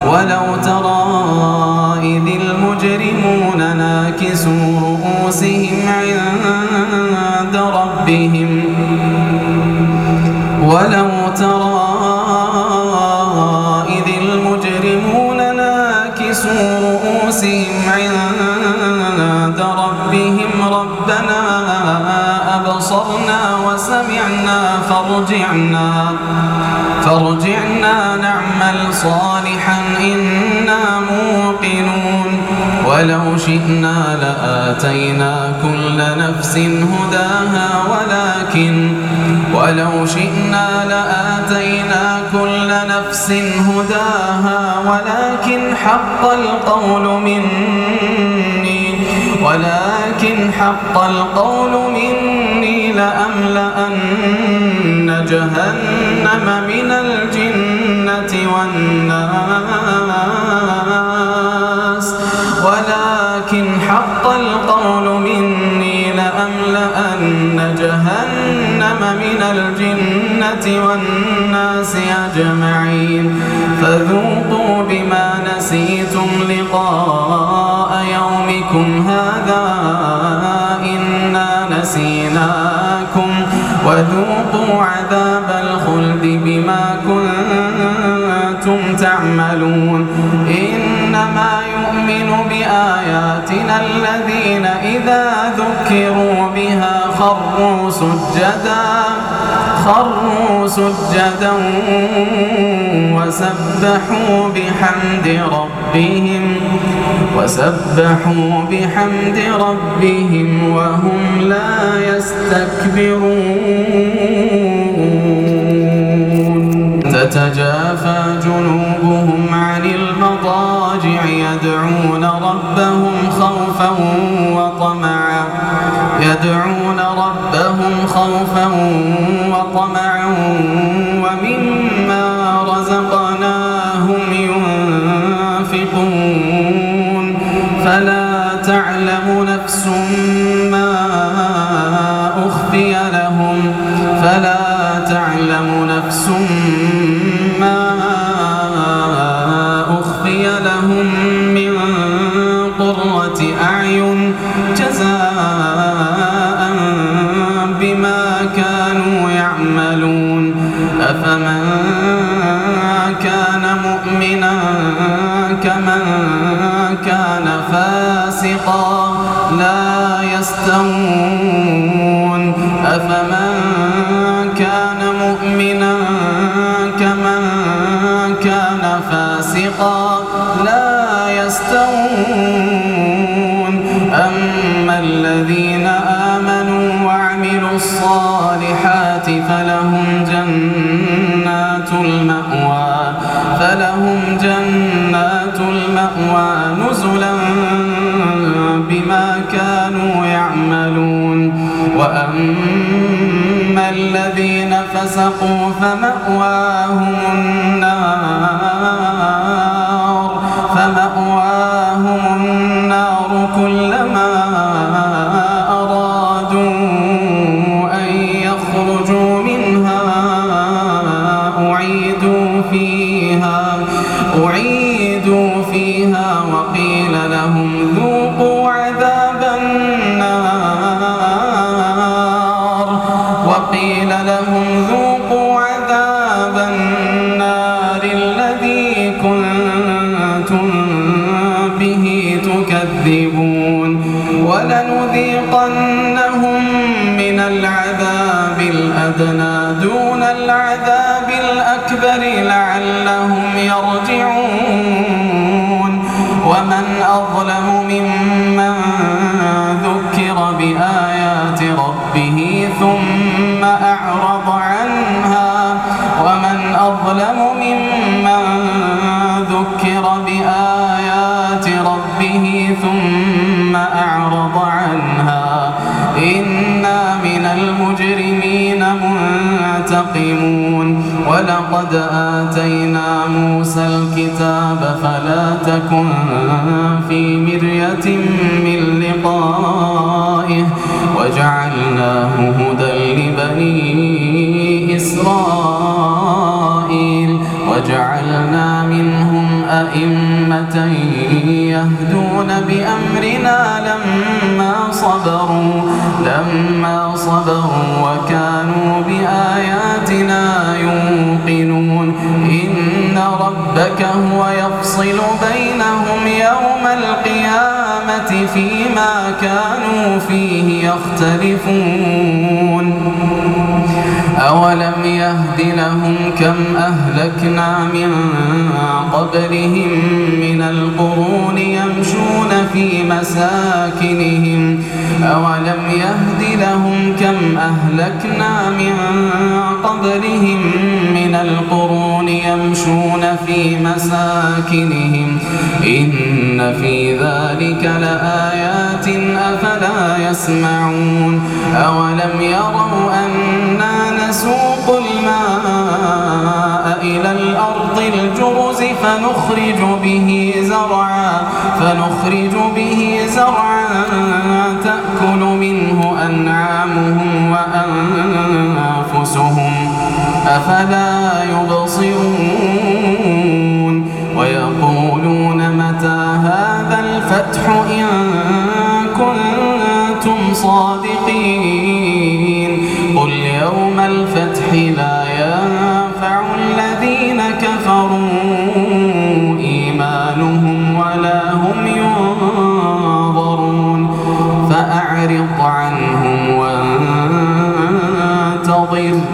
ولو ترى إذ المجرمون ناكسوا رؤوسهم عند ربهم ولو ترى إذ المجرمون ناكسوا رؤوسهم عند ربهم ربنا أبصرنا وسمعنا فارجعنا نعمل صالحا إنا موقنون ولو شئنا لآتينا كل نفس هداها ولكن حق القول مني لأملأن جهنم من الجنة والناس أجمعين فذوقوا بما نسيتم لقاء يومكم هذا إنا نسيناكم وذوقوا عذاب الخلد بما كنتم تعملون إنما يؤمن بآياتنا الذين إذا ذكروا بها خروا سجدا وسبحوا بحمد ربهم وهم لا يستكبرون تتجافى جنوبهم عن المضاجع يدعون ربهم خوفا وطمعا ومما رزقناهم ينفقون فلا تعلم نفس ما أخفي لهم من قرة أعين جزاء بما كانوا يعملون أفمن كان مؤمنا كمن كان فاسقا لا يستوون أفمن كان مؤمنا كمن كان فاسقا لا يستوون أما الذين آمنوا وعملوا الصالحات فلهم جنات المأوى نزلا بما كانوا يعملون وأما الذين فسقوا فمأواهم النار كلما أرادوا أن يخرجوا منها أعيدوا فيها وقيل لهم ذوقوا عذاب النار الذي كنتم به تكذبون ولنذيقنهم من العذاب الأدنى دون العذاب الأكبر لعلهم يرجعون ومن أظلم ممن ذكر بآيات ربه ثم أعرض عنها إنا من المجرمين منتقمون ولقد آتينا موسى الكتاب فلا تكن في مرية من لقائه وجعلناه هدى لبني إسرائيل وجعلنا منهم أئمة يهدون بأمرنا لما صبروا وكانوا بآياتنا يوقنون إن ربك هو يفصل بينهم يوم القيامة فيما كانوا فيه يختلفون أولم يهد لهم كم أهلكنا من قبلهم من القرون يمشون في مساكنهم أولم يهد لهم كم أهلكنا من قبلهم من القرون يمشون في مساكنهم إن في ذلك لآيات أفلا يسمعون أولم يروا أنا نسوق الماء إلى الأرض الجرز فنخرج به زرعا تأكل منه أنعامهم وأنفسهم أفلا يبصرون ويقولون متى هذا الفتح إن كنتم صادقين قل يوم الفتح لا ينفع الذين كفروا إيمانهم ولا هم ينظرون فأعرض عنهم وانتظر